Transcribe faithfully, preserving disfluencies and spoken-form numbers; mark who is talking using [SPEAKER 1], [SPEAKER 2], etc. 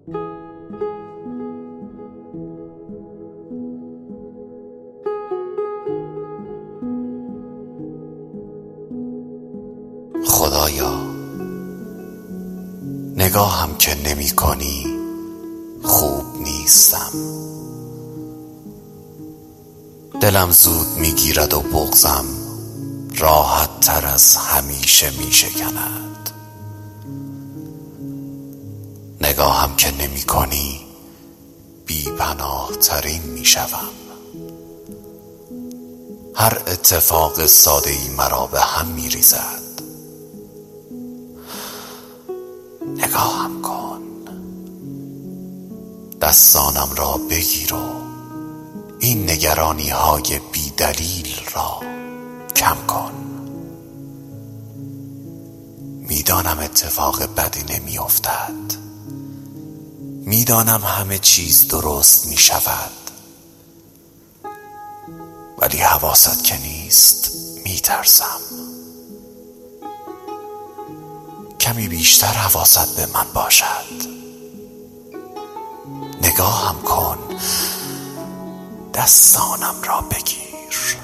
[SPEAKER 1] خدایا نگاهم که نمی کنی خوب نیستم. دلم زود می گیرد و بغضم راحت تر از همیشه می شکند. نگاهم که نمی کنی بی پناه ترین می شوم. هر اتفاق ساده ای مرا به هم می ریزد. نگاهم کن، دستانم را بگیر و این نگرانی های بی دلیل را کم کن. میدانم اتفاق بدی نمی افتد، میدانم همه چیز درست می شود، ولی حواست که نیست می ترسم. کمی بیشتر حواست به من باشد. نگاهم کن، دستانم را بگیر.